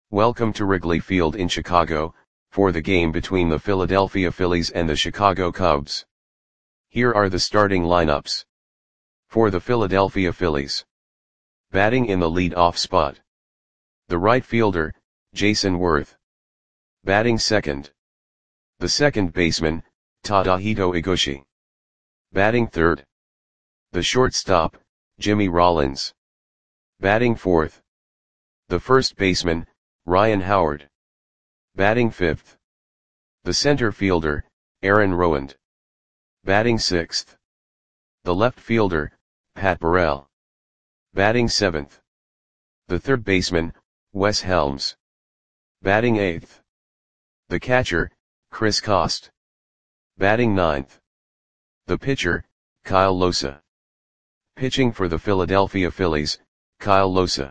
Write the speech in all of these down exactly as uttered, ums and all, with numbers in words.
Welcome to Wrigley Field in Chicago, for the game between the Philadelphia Phillies and the Chicago Cubs. Here are the starting lineups. For the Philadelphia Phillies. Batting in the lead-off spot. The right fielder, Jayson Werth. Batting second. The second baseman, Tadahito Iguchi. Batting third. The shortstop, Jimmy Rollins. Batting fourth. The first baseman, Ryan Howard. Batting fifth. The center fielder, Aaron Rowand. Batting sixth. The left fielder, Pat Burrell. Batting seventh. The third baseman, Wes Helms. Batting eighth. The catcher, Chris Coste. Batting ninth. The pitcher, Kyle Lohse. Pitching for the Philadelphia Phillies, Kyle Lohse.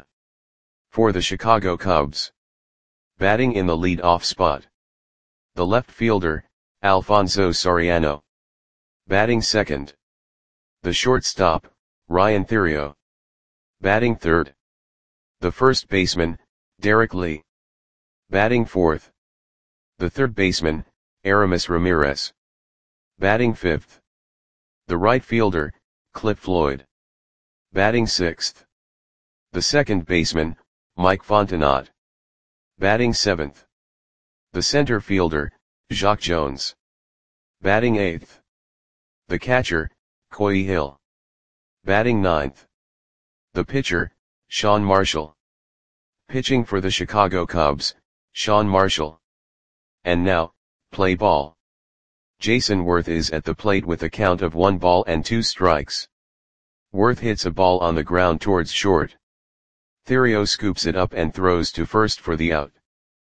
For the Chicago Cubs. Batting in the lead-off spot. The left fielder, Alfonso Soriano. Batting second. The shortstop, Ryan Theriot. Batting third. The first baseman, Derek Lee. Batting fourth. The third baseman, Aramis Ramirez. Batting fifth. The right fielder, Cliff Floyd. Batting sixth. The second baseman, Mike Fontenot. Batting seventh. The center fielder, Jacque Jones. Batting eighth. The catcher, Coy Hill. Batting ninth. The pitcher, Sean Marshall. Pitching for the Chicago Cubs, Sean Marshall. And now, play ball. Jayson Werth is at the plate with a count of one ball and two strikes. Werth hits a ball on the ground towards short. Theriot scoops it up and throws to first for the out.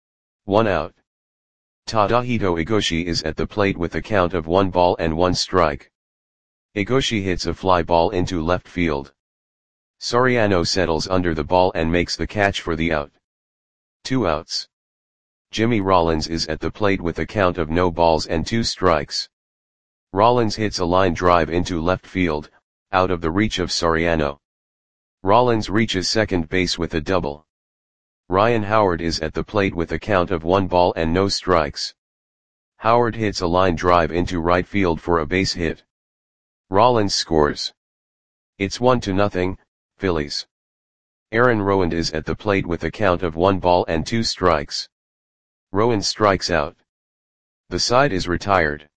One out. Tadahito Iguchi is at the plate with a count of one ball and one strike. Iguchi hits a fly ball into left field. Soriano settles under the ball and makes the catch for the out. Two outs. Jimmy Rollins is at the plate with a count of no balls and two strikes. Rollins hits a line drive into left field, out of the reach of Soriano. Rollins reaches second base with a double. Ryan Howard is at the plate with a count of one ball and no strikes. Howard hits a line drive into right field for a base hit. Rollins scores. It's one to nothing, Phillies. Aaron Rowand is at the plate with a count of one ball and two strikes. Rowand strikes out. The side is retired.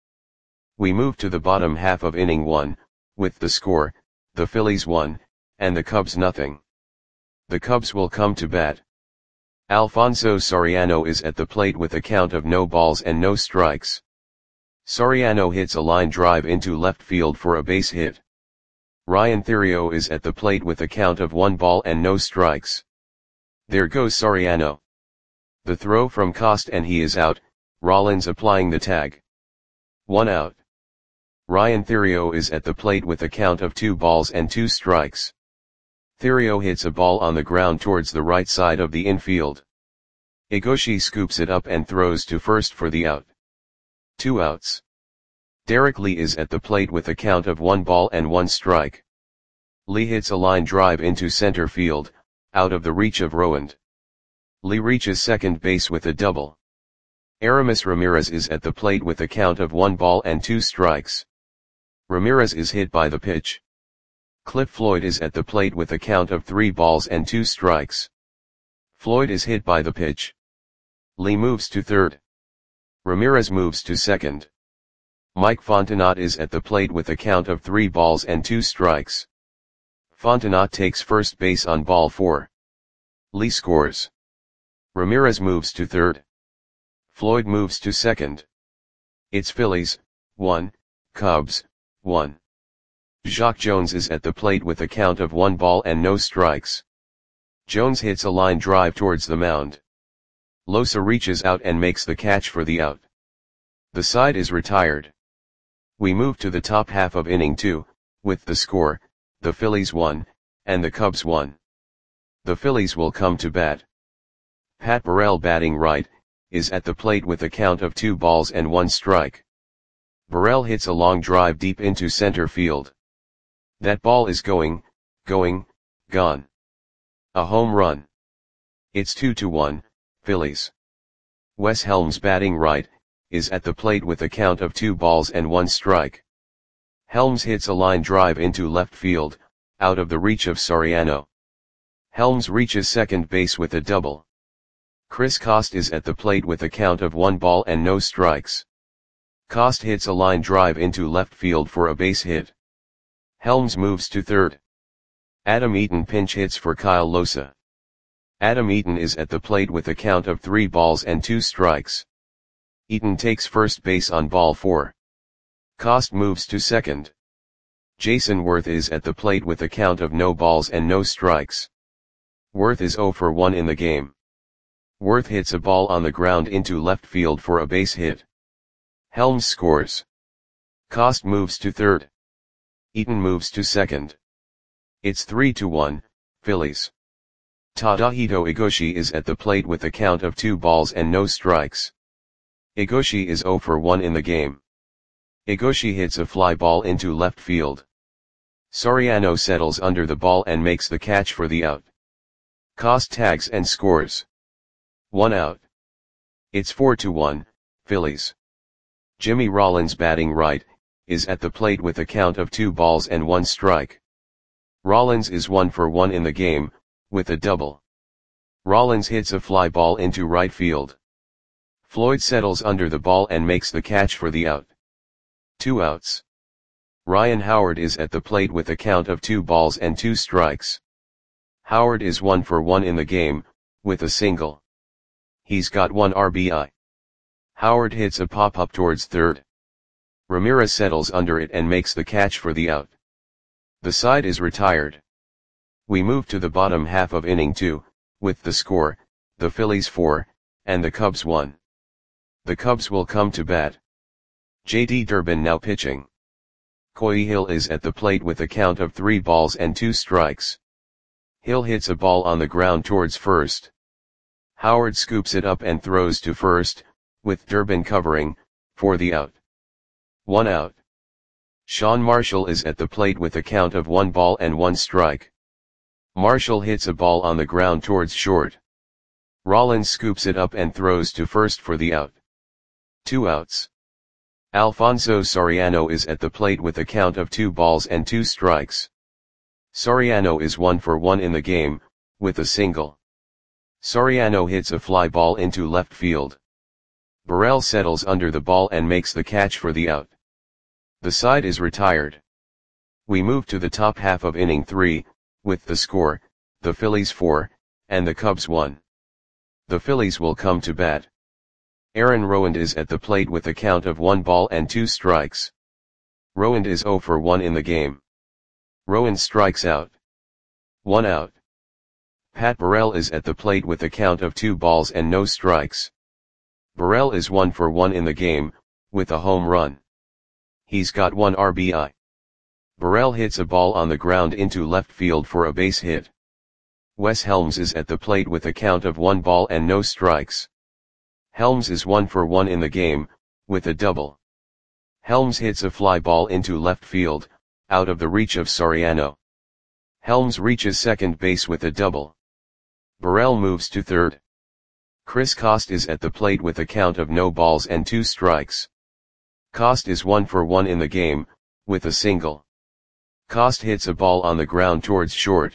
We move to the bottom half of inning one, with the score, the Phillies one, and the Cubs nothing. The Cubs will come to bat. Alfonso Soriano is at the plate with a count of no balls and no strikes. Soriano hits a line drive into left field for a base hit. Ryan Theriot is at the plate with a count of one ball and no strikes. There goes Soriano. The throw from Coste and he is out, Rollins applying the tag. One out. Ryan Theriot is at the plate with a count of two balls and two strikes. Theriot hits a ball on the ground towards the right side of the infield. Iguchi scoops it up and throws to first for the out. Two outs. Derek Lee is at the plate with a count of one ball and one strike. Lee hits a line drive into center field, out of the reach of Rowand. Lee reaches second base with a double. Aramis Ramirez is at the plate with a count of one ball and two strikes. Ramirez is hit by the pitch. Cliff Floyd is at the plate with a count of three balls and two strikes. Floyd is hit by the pitch. Lee moves to third. Ramirez moves to second. Mike Fontenot is at the plate with a count of three balls and two strikes. Fontenot takes first base on ball four. Lee scores. Ramirez moves to third. Floyd moves to second. It's Phillies, one, Cubs, one. Jacque Jones is at the plate with a count of one ball and no strikes. Jones hits a line drive towards the mound. Lohse reaches out and makes the catch for the out. The side is retired. We move to the top half of inning two, with the score, the Phillies one, and the Cubs one. The Phillies will come to bat. Pat Burrell batting right, is at the plate with a count of two balls and one strike. Burrell hits a long drive deep into center field. That ball is going, going, gone. A home run. It's two to one, Phillies. Wes Helms batting right, is at the plate with a count of two balls and one strike. Helms hits a line drive into left field, out of the reach of Soriano. Helms reaches second base with a double. Chris Coste is at the plate with a count of one ball and no strikes. Coste hits a line drive into left field for a base hit. Helms moves to third. Adam Eaton pinch hits for Kyle Losa. Adam Eaton is at the plate with a count of three balls and two strikes. Eaton takes first base on ball four. Coste moves to second. Jason Worth is at the plate with a count of no balls and no strikes. Worth is zero for one in the game. Worth hits a ball on the ground into left field for a base hit. Helms scores. Coste moves to third. Eaton moves to second. It's three to one, Phillies. Tadahito Igoshi is at the plate with a count of two balls and no strikes. Igoshi is zero for one in the game. Igoshi hits a fly ball into left field. Soriano settles under the ball and makes the catch for the out. Coste tags and scores. One out. It's four to one, Phillies. Jimmy Rollins batting right, is at the plate with a count of two balls and one strike. Rollins is one for one in the game, with a double. Rollins hits a fly ball into right field. Floyd settles under the ball and makes the catch for the out. Two outs. Ryan Howard is at the plate with a count of two balls and two strikes. Howard is one for one in the game, with a single. He's got one R B I. Howard hits a pop-up towards third. Ramirez settles under it and makes the catch for the out. The side is retired. We move to the bottom half of inning two, with the score, the Phillies four, and the Cubs one. The Cubs will come to bat. J D Durbin now pitching. Coy Hill is at the plate with a count of three balls and two strikes. Hill hits a ball on the ground towards first. Howard scoops it up and throws to first, with Durbin covering, for the out. One out. Sean Marshall is at the plate with a count of one ball and one strike. Marshall hits a ball on the ground towards short. Rollins scoops it up and throws to first for the out. Two outs. Alfonso Soriano is at the plate with a count of two balls and two strikes. Soriano is one for one in the game, with a single. Soriano hits a fly ball into left field. Burrell settles under the ball and makes the catch for the out. The side is retired. We move to the top half of inning three, with the score, the Phillies four, and the Cubs one. The Phillies will come to bat. Aaron Rowand is at the plate with a count of one ball and two strikes. Rowand is zero for one in the game. Rowand strikes out. One out. Pat Burrell is at the plate with a count of two balls and no strikes. Burrell is one for one in the game, with a home run. He's got one R B I. Burrell hits a ball on the ground into left field for a base hit. Wes Helms is at the plate with a count of one ball and no strikes. Helms is one for one in the game, with a double. Helms hits a fly ball into left field, out of the reach of Soriano. Helms reaches second base with a double. Burrell moves to third. Chris Coste is at the plate with a count of no balls and two strikes. Coste is one for one in the game, with a single. Coste hits a ball on the ground towards short.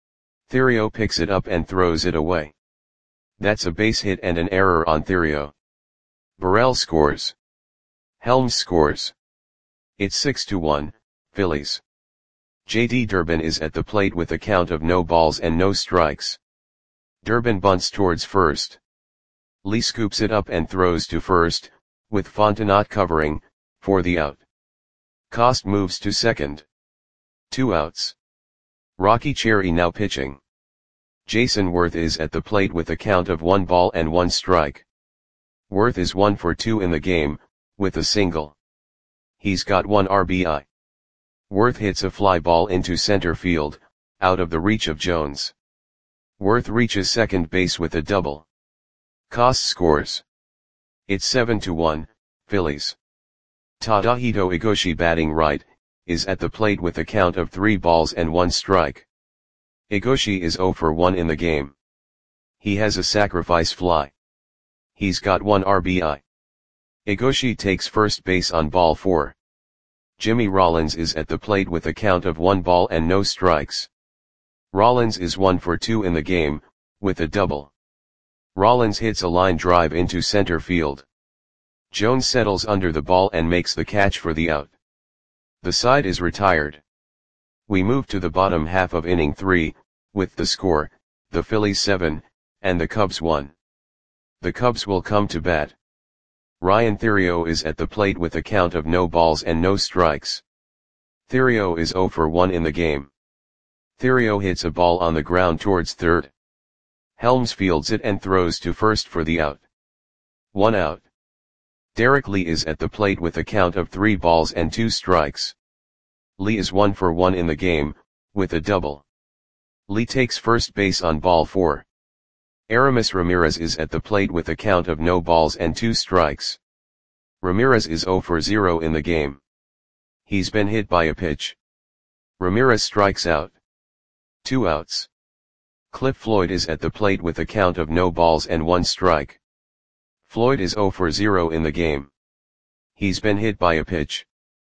Theriot picks it up and throws it away. That's a base hit and an error on Theriot. Burrell scores. Helms scores. It's six to one, Phillies. J D Durbin is at the plate with a count of no balls and no strikes. Durbin bunts towards first. Lee scoops it up and throws to first, with Fontenot covering, for the out. Coste moves to second. Two outs. Rocky Cherry now pitching. Jason Worth is at the plate with a count of one ball and one strike. Worth is one for two in the game, with a single. He's got one R B I. Worth hits a fly ball into center field, out of the reach of Jones. Worth reaches second base with a double. Coste scores. It's seven to one, Phillies. Tadahito Igoshi batting right, is at the plate with a count of three balls and one strike. Igoshi is zero for one in the game. He has a sacrifice fly. He's got one R B I. Igoshi takes first base on ball four. Jimmy Rollins is at the plate with a count of one ball and no strikes. Rollins is one for two in the game, with a double. Rollins hits a line drive into center field. Jones settles under the ball and makes the catch for the out. The side is retired. We move to the bottom half of inning three, with the score, the Phillies seven, and the Cubs one. The Cubs will come to bat. Ryan Theriot is at the plate with a count of no balls and no strikes. Theriot is zero for one in the game. Theriot hits a ball on the ground towards third. Helms fields it and throws to first for the out. One out. Derek Lee is at the plate with a count of three balls and two strikes. Lee is one for one in the game, with a double. Lee takes first base on ball four. Aramis Ramirez is at the plate with a count of no balls and two strikes. Ramirez is zero for zero in the game. He's been hit by a pitch. Ramirez strikes out. Two outs. Cliff Floyd is at the plate with a count of no balls and one strike. Floyd is zero for zero in the game. He's been hit by a pitch.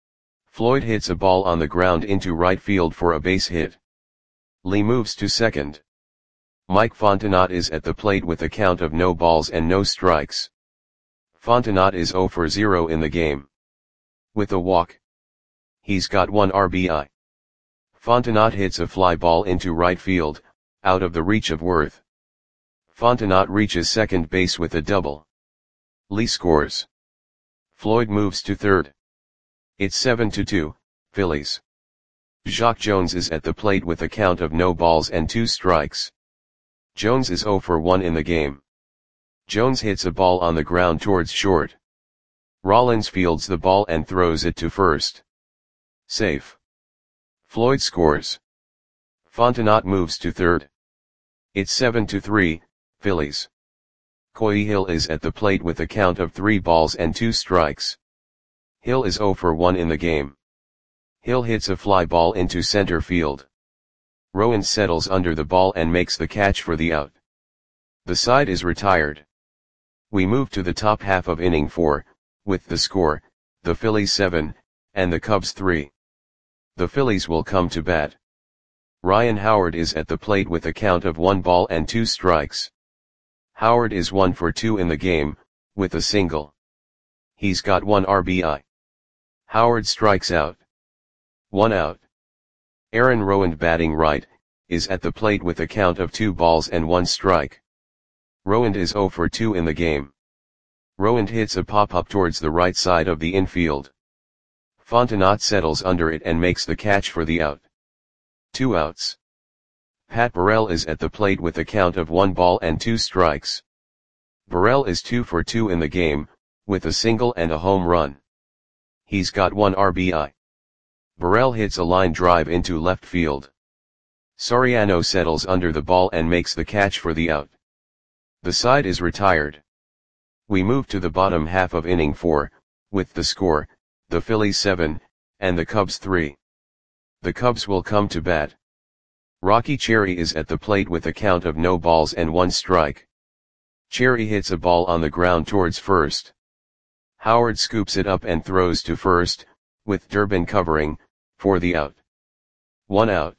Floyd hits a ball on the ground into right field for a base hit. Lee moves to second. Mike Fontenot is at the plate with a count of no balls and no strikes. Fontenot is zero for zero in the game. With a walk. He's got one R B I. Fontenot hits a fly ball into right field, out of the reach of Worth. Fontenot reaches second base with a double. Lee scores. Floyd moves to third. It's seven to two, Phillies. Jacque Jones is at the plate with a count of no balls and two strikes. Jones is zero for one in the game. Jones hits a ball on the ground towards short. Rollins fields the ball and throws it to first. Safe. Floyd scores. Fontenot moves to third. It's seven to three, Phillies. Coy Hill is at the plate with a count of three balls and two strikes. Hill is zero for one in the game. Hill hits a fly ball into center field. Rowan settles under the ball and makes the catch for the out. The side is retired. We move to the top half of inning four, with the score, the Phillies seven, and the Cubs three. The Phillies will come to bat. Ryan Howard is at the plate with a count of one ball and two strikes. Howard is one for two in the game, with a single. He's got one R B I. Howard strikes out. One out. Aaron Rowand, batting right, is at the plate with a count of two balls and one strike. Rowand is zero for two in the game. Rowand hits a pop-up towards the right side of the infield. Fontenot settles under it and makes the catch for the out. Two outs. Pat Burrell is at the plate with a count of one ball and two strikes. Burrell is two for two in the game, with a single and a home run. He's got one R B I. Burrell hits a line drive into left field. Soriano settles under the ball and makes the catch for the out. The side is retired. We move to the bottom half of inning four, with the score, the Phillies seven, and the Cubs three. The Cubs will come to bat. Rocky Cherry is at the plate with a count of no balls and one strike. Cherry hits a ball on the ground towards first. Howard scoops it up and throws to first, with Durbin covering, for the out. One out.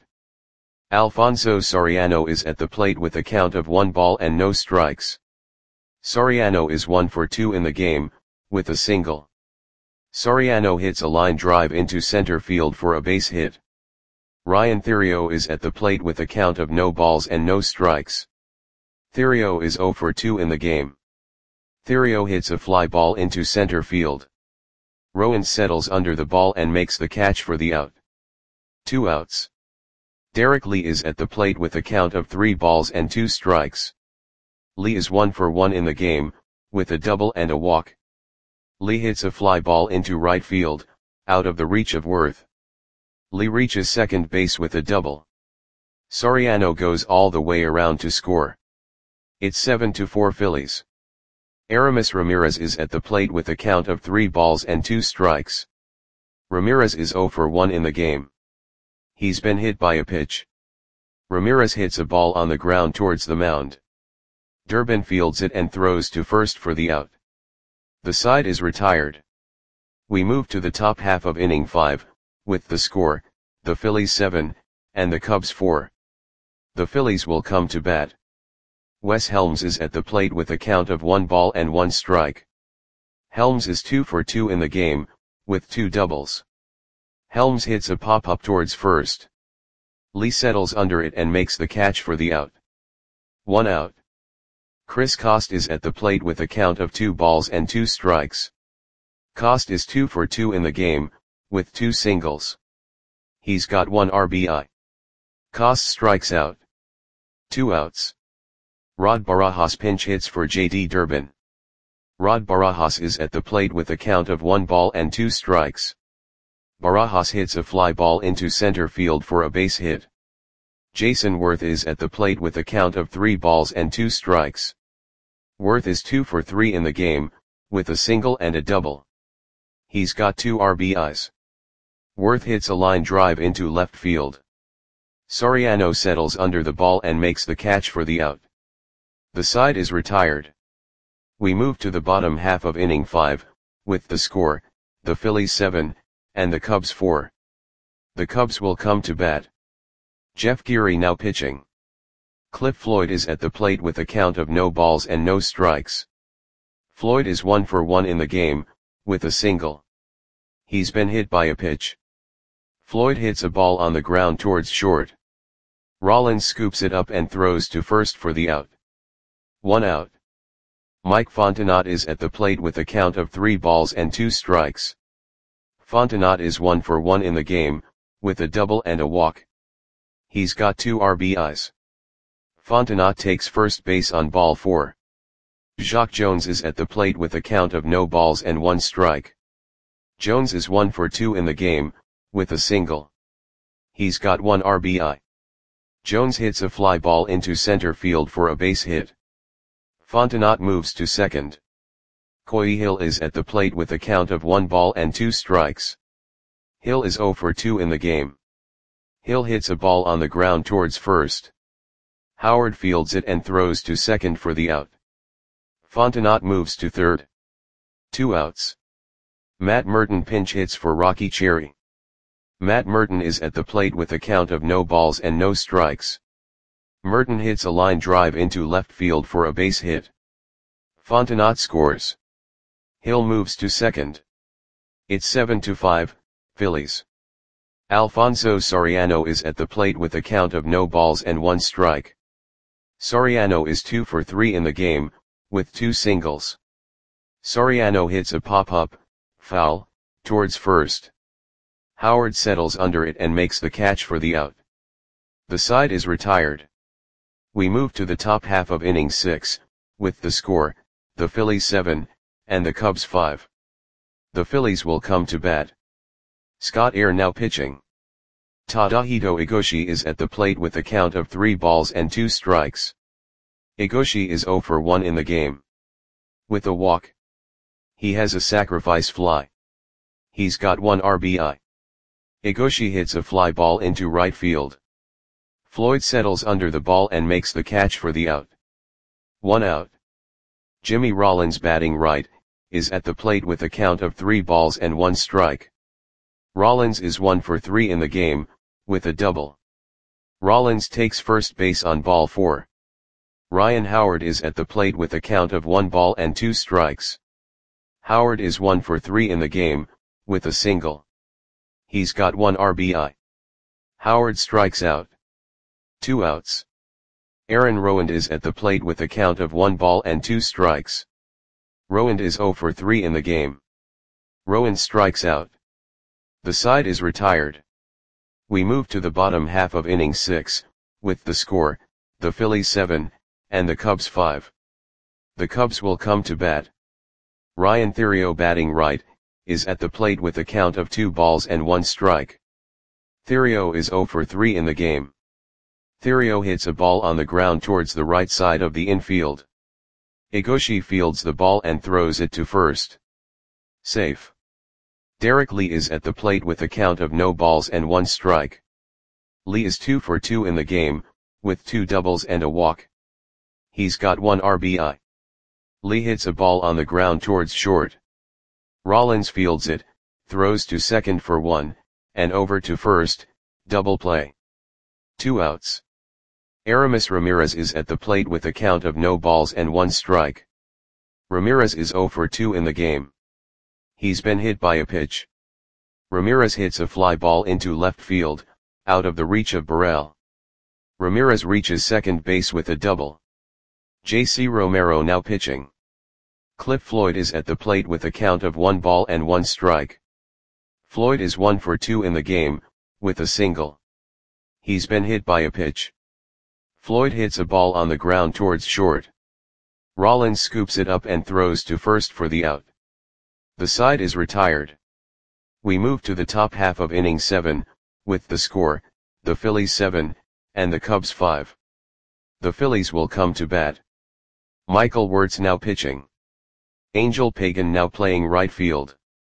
Alfonso Soriano is at the plate with a count of one ball and no strikes. Soriano is one for two in the game, with a single. Soriano hits a line drive into center field for a base hit. Ryan Theriot is at the plate with a count of no balls and no strikes. Theriot is zero for two in the game. Theriot hits a fly ball into center field. Rowan settles under the ball and makes the catch for the out. Two outs. Derek Lee is at the plate with a count of three balls and two strikes. Lee is one for one in the game, with a double and a walk. Lee hits a fly ball into right field, out of the reach of Worth. Lee reaches second base with a double. Soriano goes all the way around to score. It's seven to four Phillies. Aramis Ramirez is at the plate with a count of three balls and two strikes. Ramirez is zero for one in the game. He's been hit by a pitch. Ramirez hits a ball on the ground towards the mound. Durbin fields it and throws to first for the out. The side is retired. We move to the top half of inning five, with the score, the Phillies seven, and the Cubs four. The Phillies will come to bat. Wes Helms is at the plate with a count of one ball and one strike. Helms is two for two in the game, with two doubles. Helms hits a pop-up towards first. Lee settles under it and makes the catch for the out. One out. Chris Coste is at the plate with a count of two balls and two strikes. Coste is two for two in the game, with two singles. He's got one R B I. Coste strikes out. Two outs. Rod Barajas pinch hits for J D Durbin. Rod Barajas is at the plate with a count of one ball and two strikes. Barajas hits a fly ball into center field for a base hit. Jason Worth is at the plate with a count of three balls and two strikes. Worth is two for three in the game, with a single and a double. He's got two R B Is. Worth hits a line drive into left field. Soriano settles under the ball and makes the catch for the out. The side is retired. We move to the bottom half of inning five, with the score, the Phillies seven, and the Cubs four. The Cubs will come to bat. Jeff Geary now pitching. Cliff Floyd is at the plate with a count of no balls and no strikes. Floyd is one for one in the game, with a single. He's been hit by a pitch. Floyd hits a ball on the ground towards short. Rollins scoops it up and throws to first for the out. One out. Mike Fontenot is at the plate with a count of three balls and two strikes. Fontenot is one for one in the game, with a double and a walk. He's got two R B Is. Fontenot takes first base on ball four. Jacque Jones is at the plate with a count of no balls and one strike. Jones is one for two in the game, with a single. He's got one R B I. Jones hits a fly ball into center field for a base hit. Fontenot moves to second. Coy Hill is at the plate with a count of one ball and two strikes. Hill is zero for two in the game. Hill hits a ball on the ground towards first. Howard fields it and throws to second for the out. Fontenot moves to third. Two outs. Matt Merton pinch hits for Rocky Cherry. Matt Merton is at the plate with a count of no balls and no strikes. Merton hits a line drive into left field for a base hit. Fontenot scores. Hill moves to second. It's seven to five, Phillies. Alfonso Soriano is at the plate with a count of no balls and one strike. Soriano is two for three in the game, with two singles. Soriano hits a pop-up, foul, towards first. Howard settles under it and makes the catch for the out. The side is retired. We move to the top half of inning six, with the score, the Phillies seven, and the Cubs five. The Phillies will come to bat. Scott Air now pitching. Tadahito Igoshi is at the plate with a count of three balls and two strikes. Igoshi is zero for one in the game. With a walk. He has a sacrifice fly. He's got one R B I. Igoshi hits a fly ball into right field. Floyd settles under the ball and makes the catch for the out. One out. Jimmy Rollins batting right, is at the plate with a count of three balls and one strike. Rollins is one for three in the game, with a double. Rollins takes first base on ball four. Ryan Howard is at the plate with a count of one ball and two strikes. Howard is one for three in the game, with a single. He's got one R B I. Howard strikes out. Two outs. Aaron Rowand is at the plate with a count of one ball and two strikes. Rowand is zero for three in the game. Rowand strikes out. The side is retired. We move to the bottom half of inning six, with the score, the Phillies seven, and the Cubs five. The Cubs will come to bat. Ryan Theriot batting right, is at the plate with a count of two balls and one strike. Theriot is zero for three in the game. Theriot hits a ball on the ground towards the right side of the infield. Igoshi fields the ball and throws it to first. Safe. Derek Lee is at the plate with a count of no balls and one strike. Lee is two for two in the game, with two doubles and a walk. He's got one R B I. Lee hits a ball on the ground towards short. Rollins fields it, throws to second for one, and over to first, double play. Two outs. Aramis Ramirez is at the plate with a count of no balls and one strike. Ramirez is oh for two in the game. He's been hit by a pitch. Ramirez hits a fly ball into left field, out of the reach of Burrell. Ramirez reaches second base with a double. J C Romero now pitching. Cliff Floyd is at the plate with a count of one ball and one strike. Floyd is one for two in the game, with a single. He's been hit by a pitch. Floyd hits a ball on the ground towards short. Rollins scoops it up and throws to first for the out. The side is retired. We move to the top half of inning seven, with the score, the Phillies seven, and the Cubs five. The Phillies will come to bat. Michael Wirtz now pitching. Angel Pagan now playing right field.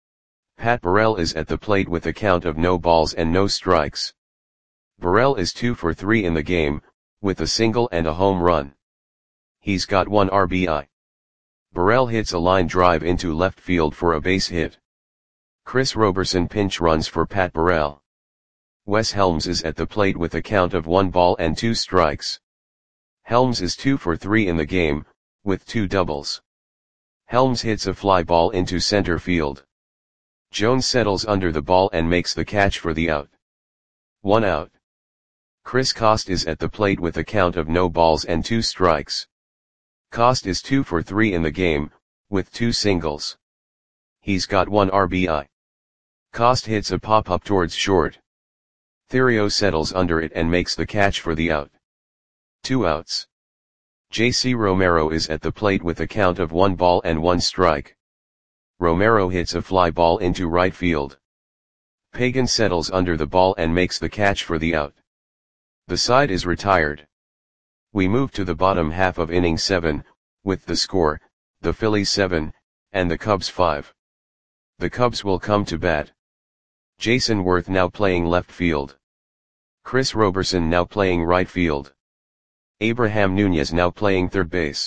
Pat Burrell is at the plate with a count of no balls and no strikes. Burrell is two for three in the game, with a single and a home run. He's got one R B I. Burrell hits a line drive into left field for a base hit. Chris Roberson pinch runs for Pat Burrell. Wes Helms is at the plate with a count of one ball and two strikes. Helms is two for three in the game, with two doubles. Helms hits a fly ball into center field. Jones settles under the ball and makes the catch for the out. One out. Chris Cost is at the plate with a count of no balls and two strikes. Cost is two for three in the game, with two singles. He's got one R B I. Cost hits a pop-up towards short. Theriot settles under it and makes the catch for the out. Two outs. J C Romero is at the plate with a count of one ball and one strike. Romero hits a fly ball into right field. Pagan settles under the ball and makes the catch for the out. The side is retired. We move to the bottom half of inning seven, with the score, the Phillies seven, and the Cubs five. The Cubs will come to bat. Jason Worth now playing left field. Chris Roberson now playing right field. Abraham Nunez now playing third base.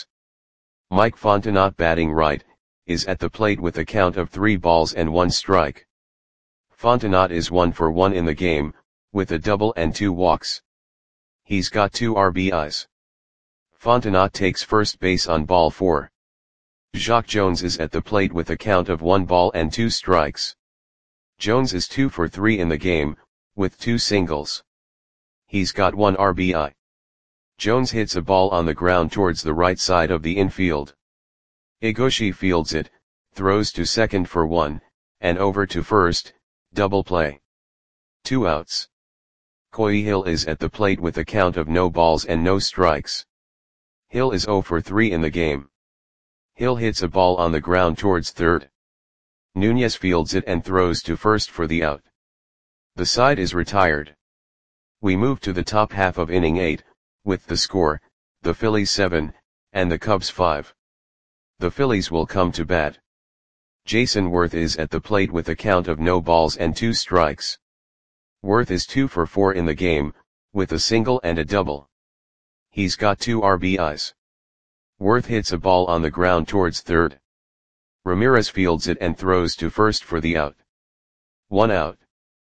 Mike Fontenot batting right, is at the plate with a count of three balls and one strike. Fontenot is one for one in the game, with a double and two walks. He's got two R B Is. Fontenot takes first base on ball four. Jacque Jones is at the plate with a count of one ball and two strikes. Jones is two for three in the game, with two singles. He's got one R B I. Jones hits a ball on the ground towards the right side of the infield. Egoshi fields it, throws to second for one, and over to first, double play. Two outs. Coy Hill is at the plate with a count of no balls and no strikes. Hill is oh for three in the game. Hill hits a ball on the ground towards third. Nunez fields it and throws to first for the out. The side is retired. We move to the top half of inning eight, with the score, the Phillies seven, and the Cubs five. The Phillies will come to bat. Jason Worth is at the plate with a count of no balls and two strikes. Worth is two for four in the game, with a single and a double. He's got two R B Is. Worth hits a ball on the ground towards third. Ramirez fields it and throws to first for the out. One out.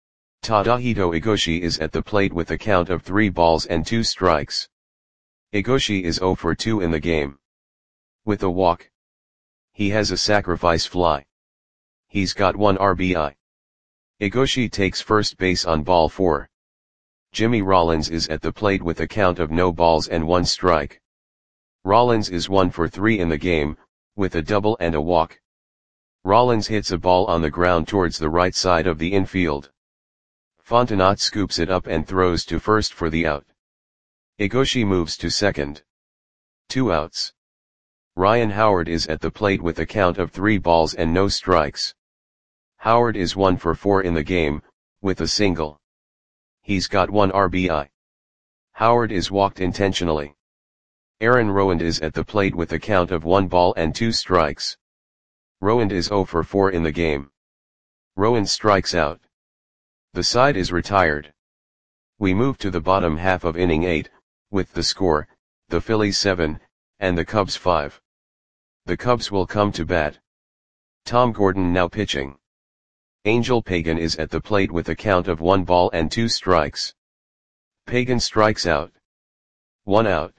Tadahito Egoshi is at the plate with a count of three balls and two strikes. Egoshi is oh for two in the game. With a walk. He has a sacrifice fly. He's got one R B I. Egoshi takes first base on ball four. Jimmy Rollins is at the plate with a count of no balls and one strike. Rollins is one for three in the game, with a double and a walk. Rollins hits a ball on the ground towards the right side of the infield. Fontenot scoops it up and throws to first for the out. Egoshi moves to second. Two outs. Ryan Howard is at the plate with a count of three balls and no strikes. Howard is one for four in the game, with a single. He's got one R B I. Howard is walked intentionally. Aaron Rowand is at the plate with a count of one ball and two strikes. Rowand is oh for four in the game. Rowand strikes out. The side is retired. We move to the bottom half of inning eight, with the score, the Phillies seven, and the Cubs five. The Cubs will come to bat. Tom Gordon now pitching. Angel Pagan is at the plate with a count of one ball and two strikes. Pagan strikes out. One out.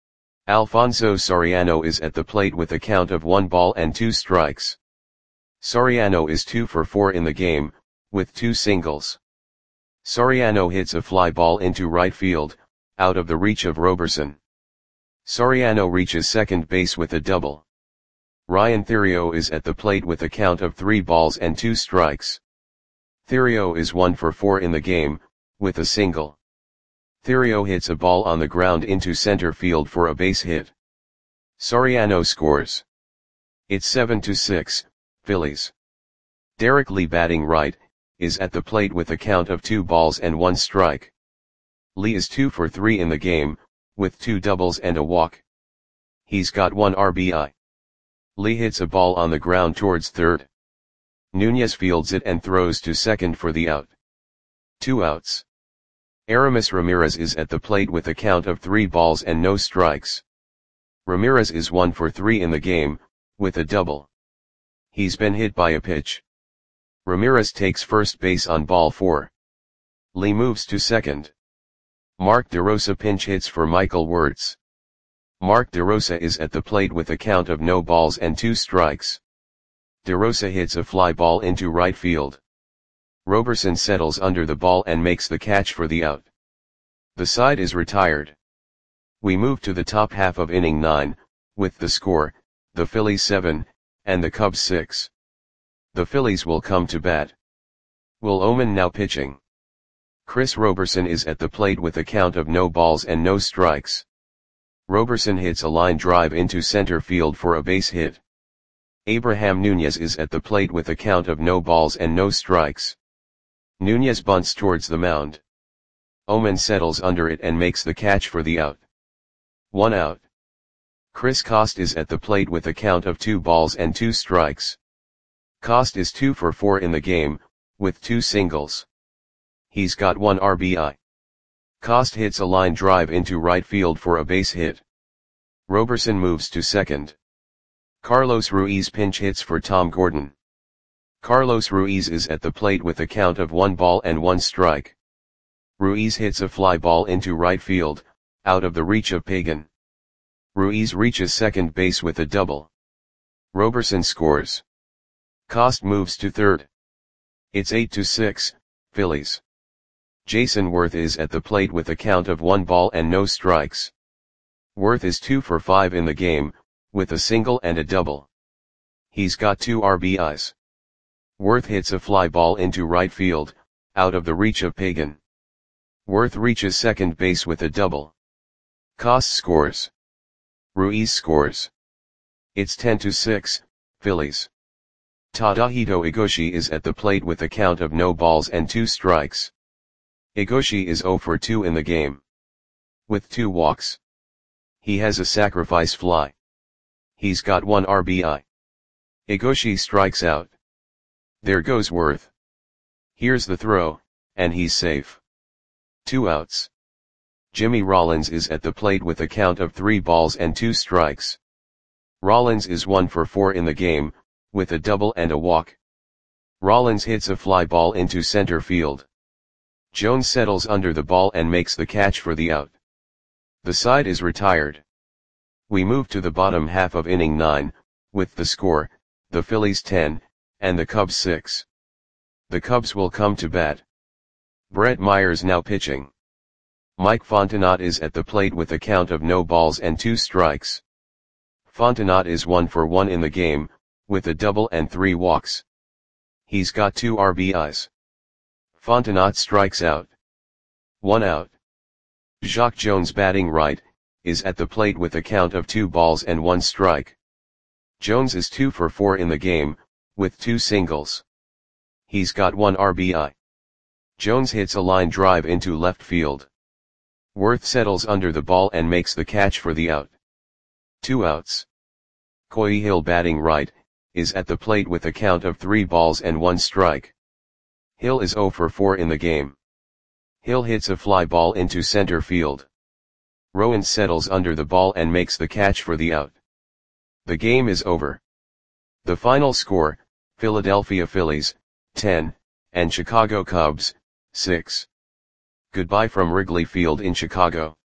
Alfonso Soriano is at the plate with a count of one ball and two strikes. Soriano is two for four in the game, with two singles. Soriano hits a fly ball into right field, out of the reach of Roberson. Soriano reaches second base with a double. Ryan Theriot is at the plate with a count of three balls and two strikes. Theriot is one for four in the game, with a single. Theriot hits a ball on the ground into center field for a base hit. Soriano scores. It's seven to six, Phillies. Derek Lee batting right, is at the plate with a count of two balls and one strike. Lee is two for three in the game, with two doubles and a walk. He's got one R B I. Lee hits a ball on the ground towards third. Nunez fields it and throws to second for the out. Two outs. Aramis Ramirez is at the plate with a count of three balls and no strikes. Ramirez is one for three in the game, with a double. He's been hit by a pitch. Ramirez takes first base on ball four. Lee moves to second. Mark DeRosa pinch hits for Michael Wirtz. Mark DeRosa is at the plate with a count of no balls and two strikes. DeRosa hits a fly ball into right field. Roberson settles under the ball and makes the catch for the out. The side is retired. We move to the top half of inning nine, with the score, the Phillies seven, and the Cubs six. The Phillies will come to bat. Will Oman now pitching. Chris Roberson is at the plate with a count of no balls and no strikes. Roberson hits a line drive into center field for a base hit. Abraham Nunez is at the plate with a count of no balls and no strikes. Nunez bunts towards the mound. Oman settles under it and makes the catch for the out. One out. Chris Coste is at the plate with a count of two balls and two strikes. Coste is two for four in the game, with two singles. He's got one R B I. Coste hits a line drive into right field for a base hit. Roberson moves to second. Carlos Ruiz pinch hits for Tom Gordon. Carlos Ruiz is at the plate with a count of one ball and one strike. Ruiz hits a fly ball into right field, out of the reach of Pagan. Ruiz reaches second base with a double. Roberson scores. Coste moves to third. It's eight to six, Phillies. Jason Worth is at the plate with a count of one ball and no strikes. Worth is two for five in the game, with a single and a double. He's got two R B Is. Worth hits a fly ball into right field, out of the reach of Pagan. Worth reaches second base with a double. Coste scores. Ruiz scores. It's ten to six, Phillies. Tadahito Igoshi is at the plate with a count of no balls and two strikes. Igoshi is zero for two in the game, with two walks. He has a sacrifice fly. He's got one R B I. Igoshi strikes out. There goes Worth. Here's the throw, and he's safe. Two outs. Jimmy Rollins is at the plate with a count of three balls and two strikes. Rollins is one for four in the game, with a double and a walk. Rollins hits a fly ball into center field. Jones settles under the ball and makes the catch for the out. The side is retired. We move to the bottom half of inning nine, with the score, the Phillies ten, and the Cubs six. The Cubs will come to bat. Brett Myers now pitching. Mike Fontenot is at the plate with a count of no balls and two strikes. Fontenot is one for one in the game, with a double and three walks. He's got two R B Is. Fontenot strikes out. One out. Jacque Jones batting right, is at the plate with a count of two balls and one strike. Jones is two for four in the game, with two singles. He's got one R B I. Jones hits a line drive into left field. Worth settles under the ball and makes the catch for the out. Two outs. Coy Hill batting right, is at the plate with a count of three balls and one strike. Hill is zero for four in the game. Hill hits a fly ball into center field. Rowan settles under the ball and makes the catch for the out. The game is over. The final score, Philadelphia Phillies, ten, and Chicago Cubs, six. Goodbye from Wrigley Field in Chicago.